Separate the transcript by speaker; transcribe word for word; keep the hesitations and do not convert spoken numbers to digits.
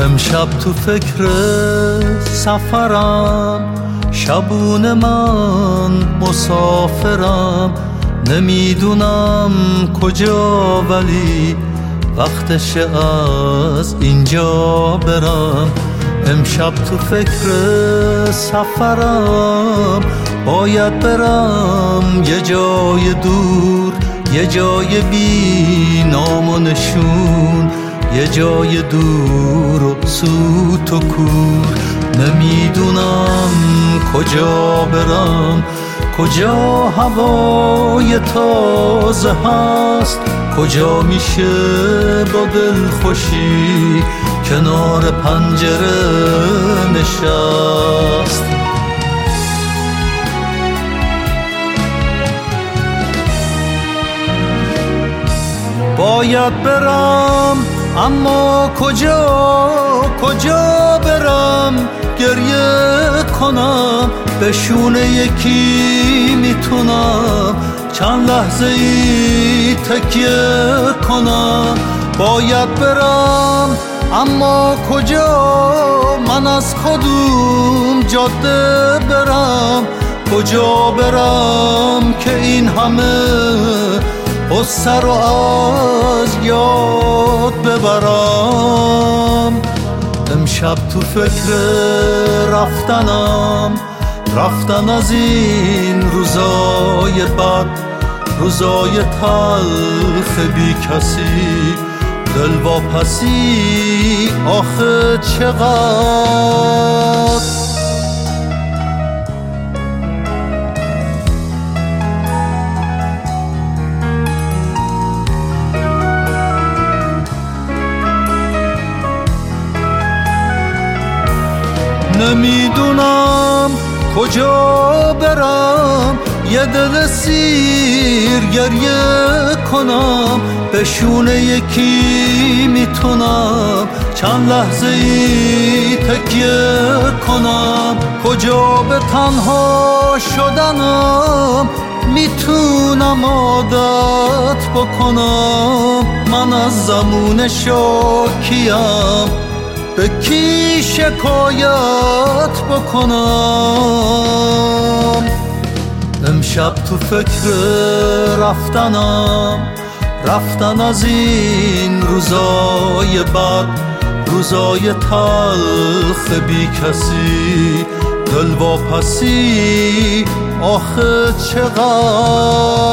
Speaker 1: امشب تو فکر سفرم، شبونه من مسافرم، نمیدونم کجا ولی وقتشه از اینجا برم. امشب تو فکر سفرم، باید برم یه جای دور، یه جای بی نام و نشون، یه جای دور و سوت و کور. نمیدونم کجا برم، کجا هوای تازه هست، کجا میشه با دل خوشی کنار پنجره نشست. باید برم اما کجا، کجا برم؟ گریه کنم به شونه یکی میتونم، چند لحظه ای تکیه کنم. باید برم اما کجا، من از کدوم جاده برم؟ کجا برم که این همه غصه رو از یاد ببرم؟ امشب تو فکر رفتنم، رفتن از این روزای بد، روزای تلخ بی کسی، دل واپسی آخه چقدر. نمیدونم کجا برم، یه دل سیر گریه کنم به شونه یکی میتونم، چند لحظه ای تکیه کنم. کجا به تنها شدنم میتونم عادت بکنم؟ من از زمون شاکیم، به کی شکایت بکنم؟ امشب تو فکر رفتنم، رفتن از این روزای بد، روزای تلخ بی کسی، دل واپسی آخه چقدر.